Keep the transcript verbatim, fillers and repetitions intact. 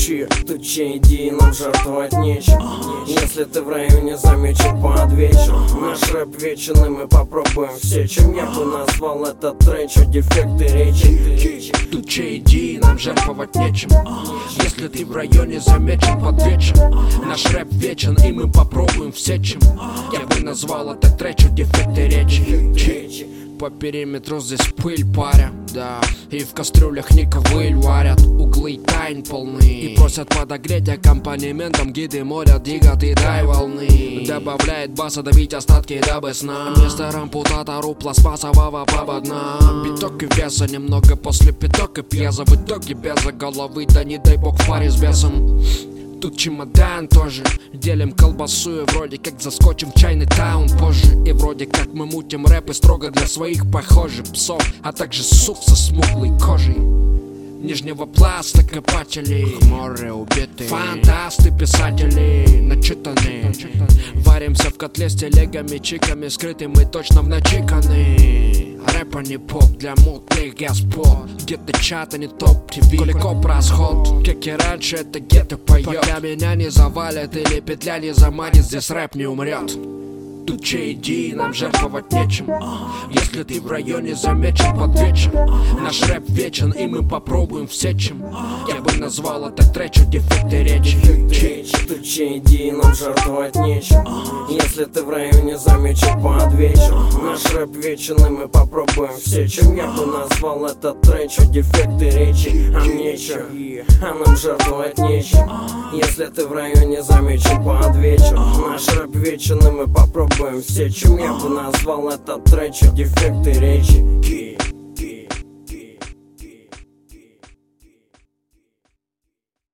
Чи тут чей идеи нам жертвовать нечем. Если ты в районе замечен под вечер, наш рэп вечен, и мы попробуем все. Чем я бы назвал этот трек, дефекты речи. Тут чей идеи нам жертвовать нечем. Если ты в районе замечен под вечер, наш рэп вечен, и мы попробуем все чем. Я бы назвал этот трек дефекты речи. По периметру здесь пыль паря, да, и в кастрюлях не ковыль варят. Углы тайн полны и просят подогреть аккомпанементом. Гиды моря двигат и дай волны. Добавляет баса давить остатки дабы сна. Вместо рампутатору пластмассового поводна. Биток и веса немного после пяток и пьеза. В итоге без головы, да не дай бог в паре с бесом. Тут чемодан тоже. Делим колбасу и вроде как заскочим в чайный таун позже. И вроде как мы мутим рэпы строго для своих похожих псов, а также сук со смуглой кожей. Нижнего пласта копатели, хмурые убитые, фантасты, писатели, начитанные. Варимся в котле с телегами, чиками, скрытым и точно в начиканы. Рэпа не поп для мутных господ. Где-то чата не топ-ТВ, Куликов расход. Как и раньше, это где-то поет. Пока меня не завалят или петля не заманит, здесь рэп не умрет. Тут чей идеи нам жертвовать нечем. Если ты в районе замечен под вечер, наш рэп вечен, и мы попробуем все чем. Я бы назвал этот трек дефекты речи. Тут чей идеи нам жертвовать нечем. Если ты в районе замечен под вечер, наш рэп вечен, и мы попробуем все чем. Я бы назвал этот трек дефекты речи. А нечем, а нам жертвовать нечем. Если ты в районе замечен под вечер, наш рэп вечен, и мы попробуем все чем. Я бы назвал этот трек дефекты речи.